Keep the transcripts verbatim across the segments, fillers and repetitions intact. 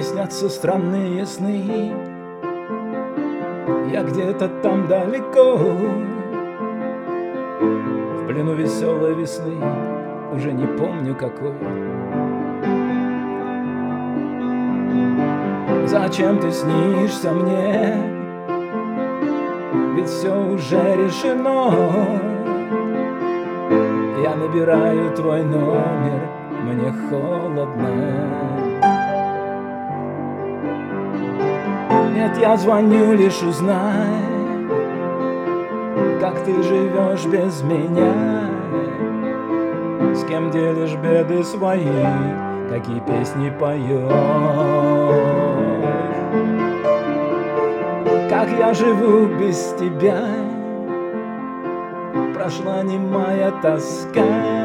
снятся странные сны. Я где-то там далеко, в плену веселой весны, уже не помню какой. Зачем ты снишься мне? Ведь все уже решено. Я набираю твой номер, мне холодно. Нет, я звоню лишь узнай, как ты живешь без меня, с кем делишь беды свои, какие песни поешь. Как я живу без тебя, прошла немая тоска.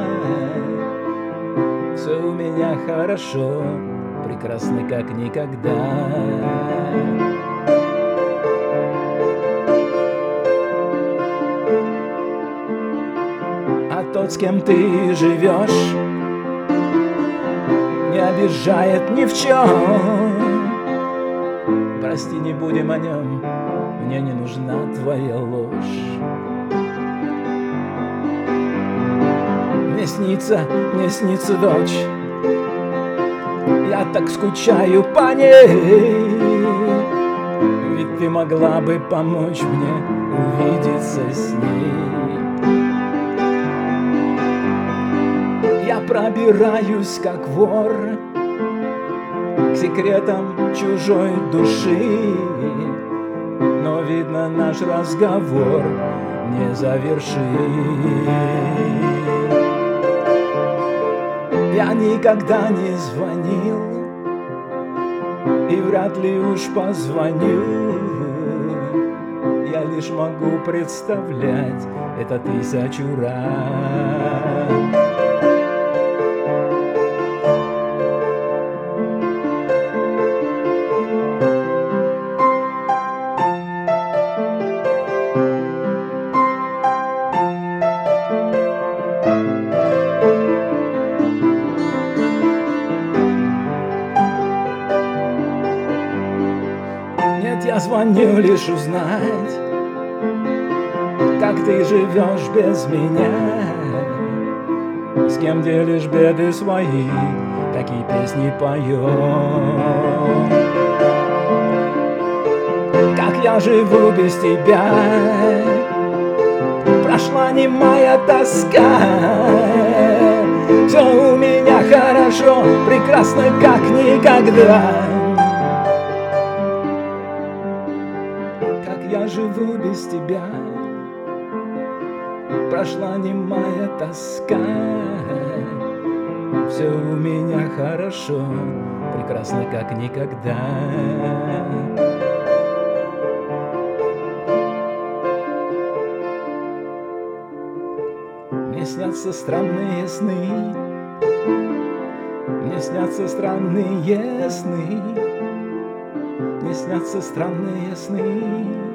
Все у меня хорошо, прекрасно как никогда. А тот, с кем ты живешь, не обижает ни в чем. Прости, не будем о нем, мне не нужна твоя ложь. Мне снится, мне снится дочь, я так скучаю по ней. Ведь ты могла бы помочь мне увидеться с ней. Я пробираюсь, как вор, к секретам чужой души, но, видно, наш разговор не завершит. Я никогда не звонил и вряд ли уж позвоню. Я лишь могу представлять это тысячу раз. Я звоню лишь узнать, как ты живешь без меня, с кем делишь беды свои, какие песни поешь. Как я живу без тебя, прошла немая тоска. Все у меня хорошо, прекрасно как никогда. Я живу без тебя, прошла немая тоска. Все у меня хорошо, прекрасно как никогда. Мне снятся странные сны, мне снятся странные сны, мне снятся странные сны.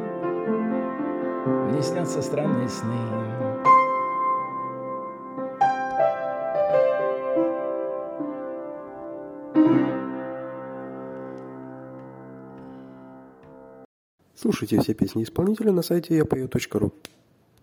Мне снятся странные сны. Слушайте все песни исполнителя на сайте я пою точка ру.